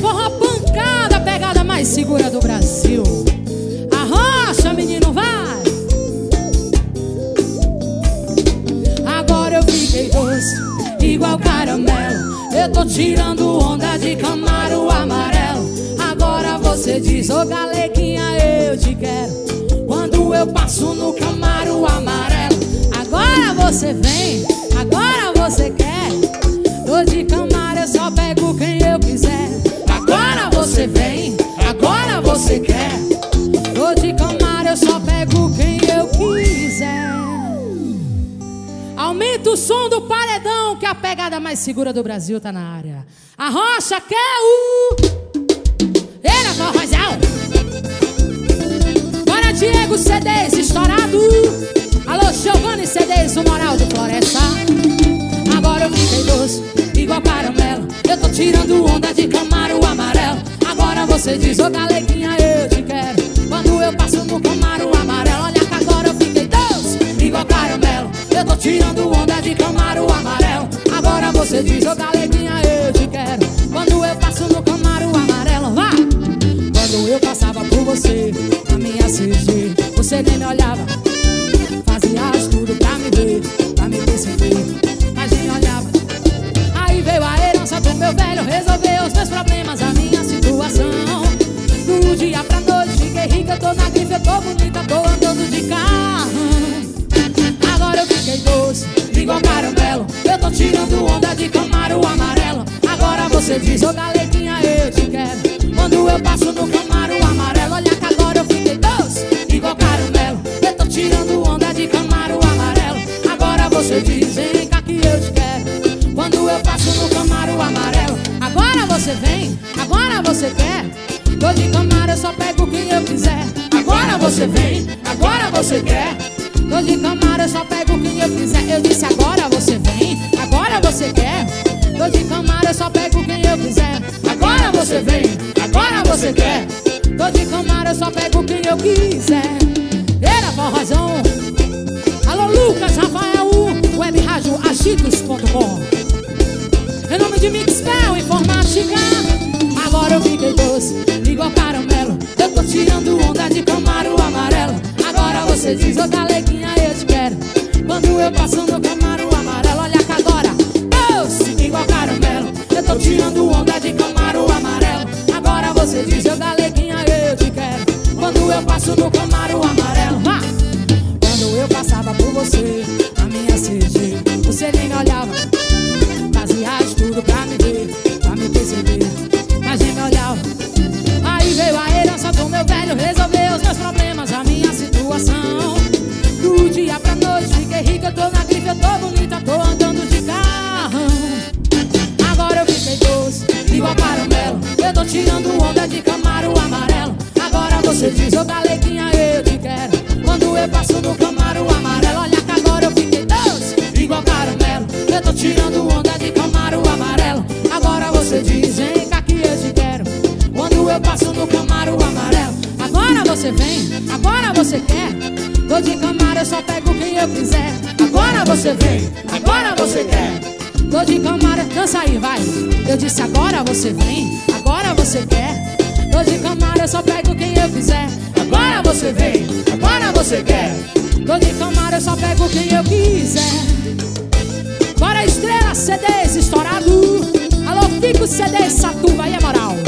forró pancada, a pegada mais segura do Brasil. Arrocha, menino, vai. Agora eu fiquei doce, igual caramelo. Eu tô tirando onda de Camaro amarelo. Agora você diz, ô galeguinha, eu te quero. Quando eu passo no Camaro amarelo. Agora você vem, agora você quer. Tô de Camaro, eu só pego quem eu quiser. Agora você vem, agora você quer. Tô de Camaro, eu só pego quem eu quiser. Aumenta o som do paredão, que a pegada mais segura do Brasil tá na área. A Rocha quer o... Era forrozão. Bora, Diego CDs estourado. Alô, Giovanni CDs, o Moral de Floresta. Agora eu fiquei doce, igual caramelo. Eu tô tirando onda de Camaro amarelo. Agora você diz, ô galeguinha, eu te quero. Quando eu passo no Camaro amarelo. Olha que agora eu fiquei doce, igual caramelo. Eu tô tirando onda de Camaro amarelo. Agora você diz, ô galeguinha, eu te quero. Quando eu passo no Camaro amarelo, vá! Quando eu passava por você, na minha CG, você nem me olhava. Fazias tudo pra me ver, pra me perceber, mas nem olhava. Aí veio a herança do meu velho, resolveu os meus problemas, a minha situação. Do dia pra noite, fiquei rica, tô na grife, eu tô bonita, tô andando de carro. Agora eu fiquei doce, igual caramelo. Eu tô tirando onda de Camaro amarelo. Agora você diz, ô galeguinha, eu te quero. Quando eu passo no Camaro amarelo. Olha que agora eu fiquei doce, igual caramelo. Eu tô tirando onda de Camaro amarelo. Agora você diz, vem cá que eu te quero. Quando eu passo no Camaro amarelo. Agora você vem, agora você quer. Tô de Camaro, eu só pego quem eu quiser. Agora você vem, agora você quer. Tô de Camaro, eu só pego quem eu quiser. Eu disse agora você vem, agora você quer. Tô de Camaro, eu só pego quem eu quiser. Agora você vem, agora você quer. Tô de Camaro, eu só pego quem eu quiser. Era forrozão. Alô, Lucas, Rafael, Web Rádio Agitos.com. Em nome de Mixpel Informática. Agora eu fiquei doce, igual caramelo. Eu tô tirando onda de Camaro amarelo. Agora você diz, ô galeguinha, eu te quero. Quando eu passo no Camaro amarelo. Olha que agora, doce, igual caramelo. Eu tô tirando onda de Camaro amarelo. Agora você diz, ô galeguinha, eu te quero. Quando eu passo no Camaro amarelo. Vá! Quando eu passava por você, na minha CG, você nem me olhava. Fazias tudo pra me ver, pra me perceber, mas nem me olhava. Aí veio a herança do meu velho, resolveu os meus problemas, a minha situação. Do dia pra noite, fiquei rica, eu tô na grife, eu tô bonita, tô andando de carro. Agora eu fiquei doce, igual caramelo. Eu tô tirando onda de Camaro amarelo. Agora você diz, ô galeguinha, eu te quero. Quando eu passo no Camaro amarelo. Olha que agora eu fiquei doce, igual caramelo. Eu tô tirando onda de Camaro amarelo. Agora você diz, vem cá que eu te quero. Quando eu passo no Camaro amarelo. Agora você vem, agora você quer. Tô de Camaro, eu só pego quem eu quiser. Agora você vem, agora você quer. Tô de Camaro, dança aí, vai. Eu disse agora você vem, agora você quer. Tô de Camaro, eu só pego quem eu quiser. Agora você vem, agora você quer. Tô de Camaro, eu só pego quem eu quiser. Bora, Estrela CDs estourado. Alô, Fico CDs Satuba, aí é moral.